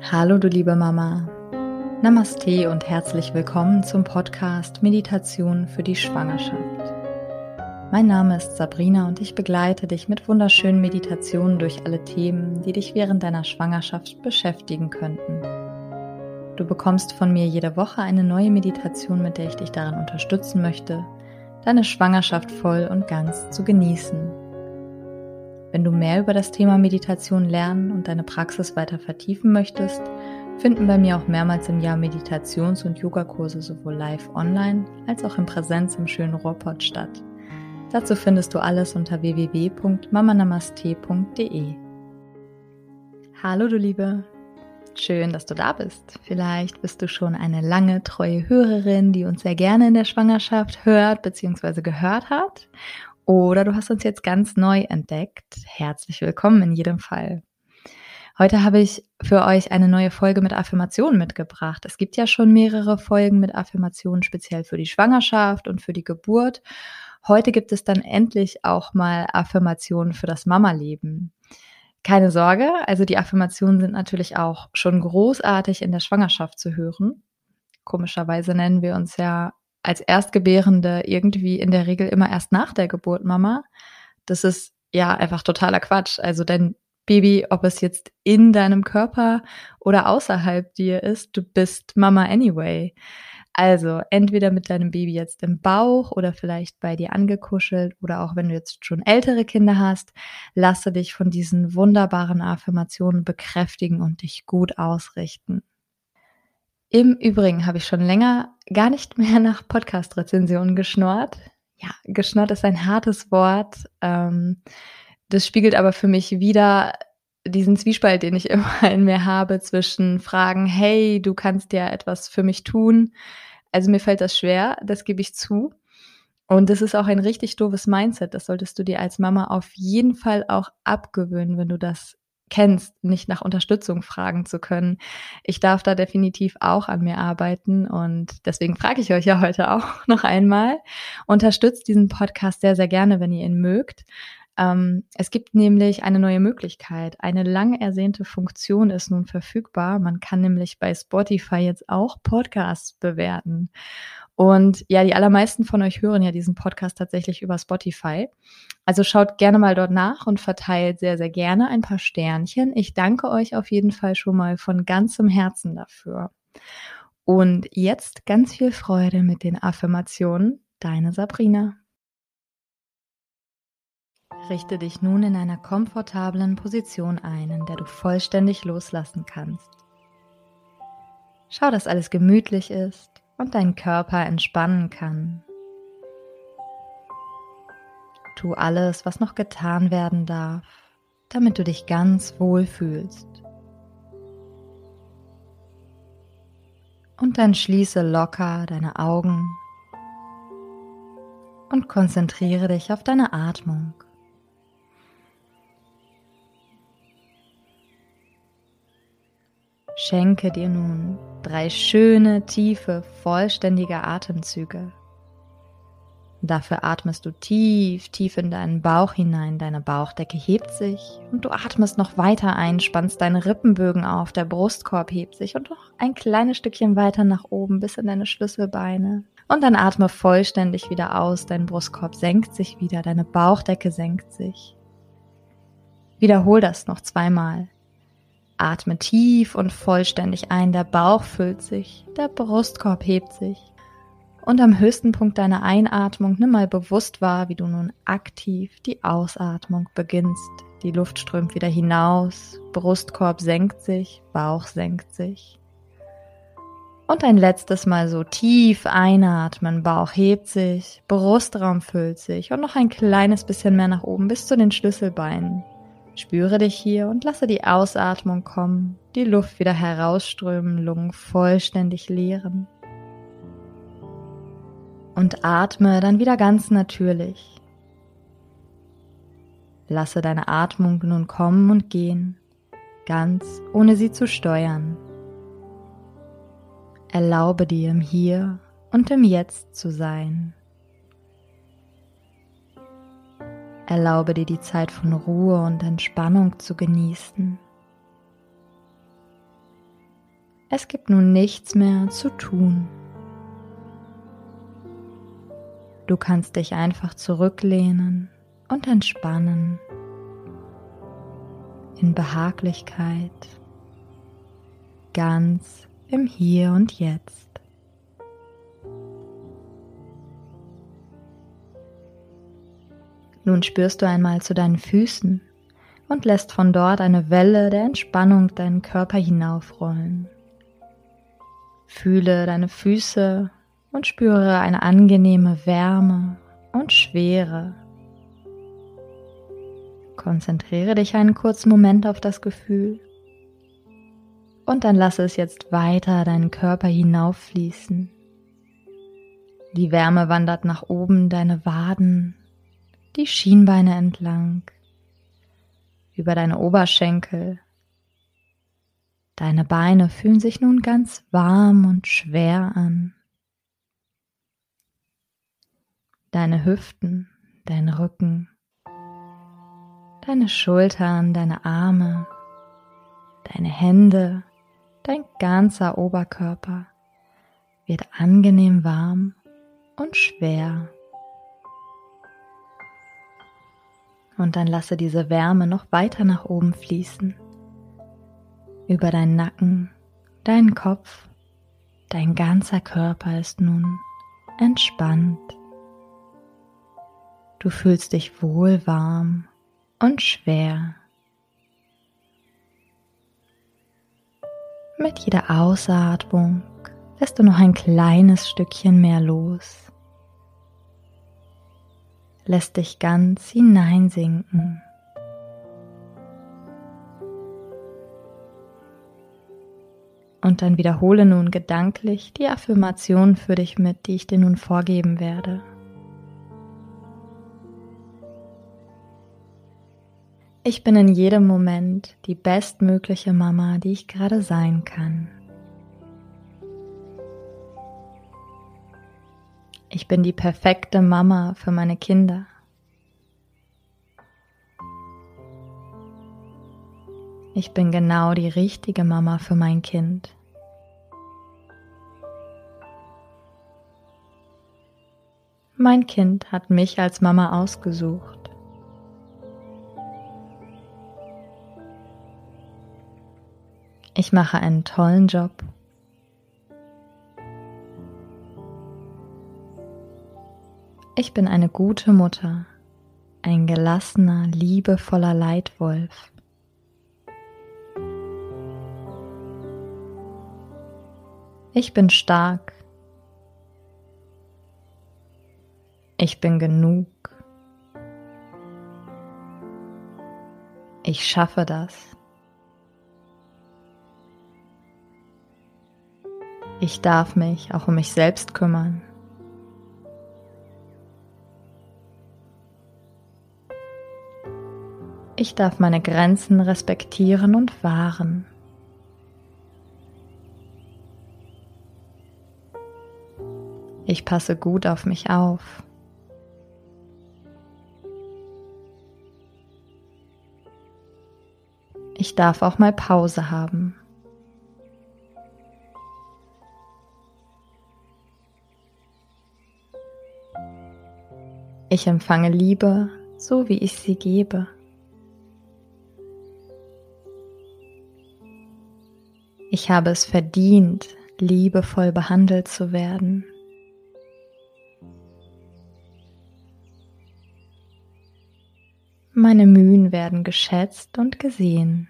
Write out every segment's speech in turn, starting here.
Hallo du liebe Mama, Namaste und herzlich willkommen zum Podcast Meditation für die Schwangerschaft. Mein Name ist Sabrina und ich begleite dich mit wunderschönen Meditationen durch alle Themen, die dich während deiner Schwangerschaft beschäftigen könnten. Du bekommst von mir jede Woche eine neue Meditation, mit der ich dich darin unterstützen möchte, deine Schwangerschaft voll und ganz zu genießen. Wenn du mehr über das Thema Meditation lernen und deine Praxis weiter vertiefen möchtest, finden bei mir auch mehrmals im Jahr Meditations- und Yogakurse sowohl live online als auch in Präsenz im schönen Ruhrpott statt. Dazu findest du alles unter www.mamanamaste.de. Hallo du Liebe, schön, dass du da bist. Vielleicht bist du schon eine lange, treue Hörerin, die uns sehr gerne in der Schwangerschaft hört bzw. gehört hat. Oder du hast uns jetzt ganz neu entdeckt. Herzlich willkommen in jedem Fall. Heute habe ich für euch eine neue Folge mit Affirmationen mitgebracht. Es gibt ja schon mehrere Folgen mit Affirmationen speziell für die Schwangerschaft und für die Geburt. Heute gibt es dann endlich auch mal Affirmationen für das Mama-Leben. Keine Sorge, also die Affirmationen sind natürlich auch schon großartig in der Schwangerschaft zu hören. Komischerweise nennen wir uns ja als Erstgebärende irgendwie in der Regel immer erst nach der Geburt Mama. Das ist ja einfach totaler Quatsch. Also dein Baby, ob es jetzt in deinem Körper oder außerhalb dir ist, du bist Mama anyway. Also entweder mit deinem Baby jetzt im Bauch oder vielleicht bei dir angekuschelt oder auch wenn du jetzt schon ältere Kinder hast, lasse dich von diesen wunderbaren Affirmationen bekräftigen und dich gut ausrichten. Im Übrigen habe ich schon länger gar nicht mehr nach Podcast-Rezensionen geschnorrt. Ja, geschnorrt ist ein hartes Wort. Das spiegelt aber für mich wider diesen Zwiespalt, den ich immer in mir habe zwischen Fragen: „Hey, du kannst ja etwas für mich tun." Also, mir fällt das schwer, das gebe ich zu. Und das ist auch ein richtig doofes Mindset. Das solltest du dir als Mama auf jeden Fall auch abgewöhnen, wenn du das kennst, nicht nach Unterstützung fragen zu können. Ich darf da definitiv auch an mir arbeiten und deswegen frage ich euch ja heute auch noch einmal. Unterstützt diesen Podcast sehr, sehr gerne, wenn ihr ihn mögt. Es gibt nämlich eine neue Möglichkeit. Eine lang ersehnte Funktion ist nun verfügbar. Man kann nämlich bei Spotify jetzt auch Podcasts bewerten. Und ja, die allermeisten von euch hören ja diesen Podcast tatsächlich über Spotify. Also schaut gerne mal dort nach und verteilt sehr, sehr gerne ein paar Sternchen. Ich danke euch auf jeden Fall schon mal von ganzem Herzen dafür. Und jetzt ganz viel Freude mit den Affirmationen. Deine Sabrina. Richte dich nun in einer komfortablen Position ein, in der du vollständig loslassen kannst. Schau, dass alles gemütlich ist und dein Körper entspannen kann. Tu alles, was noch getan werden darf, damit du dich ganz wohl fühlst. Und dann schließe locker deine Augen und konzentriere dich auf deine Atmung. Schenke dir nun 3 schöne, tiefe, vollständige Atemzüge. Dafür atmest du tief, tief in deinen Bauch hinein, deine Bauchdecke hebt sich und du atmest noch weiter ein, spannst deine Rippenbögen auf, der Brustkorb hebt sich und noch ein kleines Stückchen weiter nach oben bis in deine Schlüsselbeine. Und dann atme vollständig wieder aus, dein Brustkorb senkt sich wieder, deine Bauchdecke senkt sich. Wiederhol das noch 2-mal. Atme tief und vollständig ein, der Bauch füllt sich, der Brustkorb hebt sich. Und am höchsten Punkt deiner Einatmung nimm mal bewusst wahr, wie du nun aktiv die Ausatmung beginnst. Die Luft strömt wieder hinaus, Brustkorb senkt sich, Bauch senkt sich. Und ein letztes Mal so tief einatmen, Bauch hebt sich, Brustraum füllt sich und noch ein kleines bisschen mehr nach oben bis zu den Schlüsselbeinen. Spüre dich hier und lasse die Ausatmung kommen, die Luft wieder herausströmen, Lungen vollständig leeren. Und atme dann wieder ganz natürlich. Lasse deine Atmung nun kommen und gehen, ganz ohne sie zu steuern. Erlaube dir im Hier und im Jetzt zu sein. Erlaube dir die Zeit von Ruhe und Entspannung zu genießen. Es gibt nun nichts mehr zu tun. Du kannst dich einfach zurücklehnen und entspannen in Behaglichkeit, ganz im Hier und Jetzt. Nun spürst du einmal zu deinen Füßen und lässt von dort eine Welle der Entspannung deinen Körper hinaufrollen. Fühle deine Füße und spüre eine angenehme Wärme und Schwere. Konzentriere dich einen kurzen Moment auf das Gefühl und dann lasse es jetzt weiter deinen Körper hinauffließen. Die Wärme wandert nach oben deine Waden, die Schienbeine entlang, über deine Oberschenkel. Deine Beine fühlen sich nun ganz warm und schwer an. Deine Hüften, dein Rücken, deine Schultern, deine Arme, deine Hände, dein ganzer Oberkörper wird angenehm warm und schwer. Und dann lasse diese Wärme noch weiter nach oben fließen. Über deinen Nacken, deinen Kopf, dein ganzer Körper ist nun entspannt. Du fühlst dich wohl warm und schwer. Mit jeder Ausatmung lässt du noch ein kleines Stückchen mehr los. Lässt dich ganz hineinsinken. Und dann wiederhole nun gedanklich die Affirmation für dich mit, die ich dir nun vorgeben werde. Ich bin in jedem Moment die bestmögliche Mama, die ich gerade sein kann. Ich bin die perfekte Mama für meine Kinder. Ich bin genau die richtige Mama für mein Kind. Mein Kind hat mich als Mama ausgesucht. Ich mache einen tollen Job. Ich bin eine gute Mutter, ein gelassener, liebevoller Leitwolf. Ich bin stark. Ich bin genug. Ich schaffe das. Ich darf mich auch um mich selbst kümmern. Ich darf meine Grenzen respektieren und wahren. Ich passe gut auf mich auf. Ich darf auch mal Pause haben. Ich empfange Liebe, so wie ich sie gebe. Ich habe es verdient, liebevoll behandelt zu werden. Meine Mühen werden geschätzt und gesehen.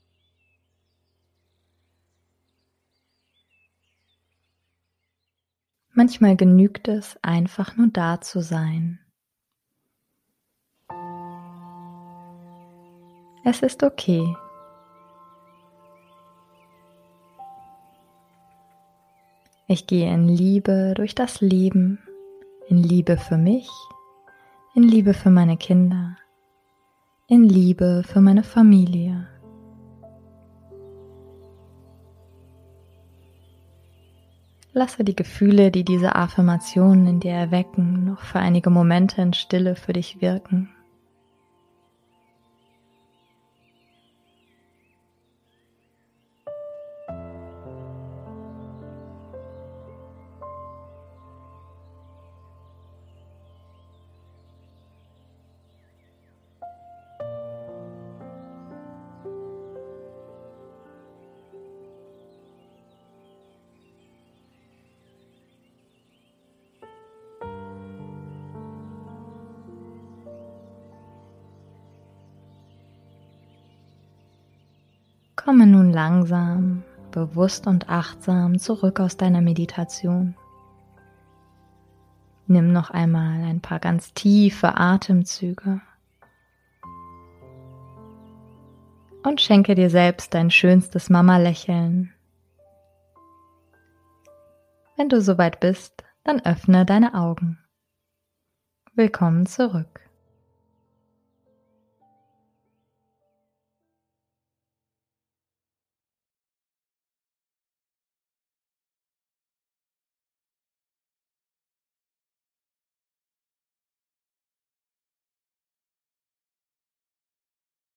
Manchmal genügt es, einfach nur da zu sein. Es ist okay. Ich gehe in Liebe durch das Leben, in Liebe für mich, in Liebe für meine Kinder, in Liebe für meine Familie. Lasse die Gefühle, die diese Affirmationen in dir erwecken, noch für einige Momente in Stille für dich wirken. Komme nun langsam, bewusst und achtsam zurück aus deiner Meditation. Nimm noch einmal ein paar ganz tiefe Atemzüge und schenke dir selbst dein schönstes Mama-Lächeln. Wenn du soweit bist, dann öffne deine Augen. Willkommen zurück.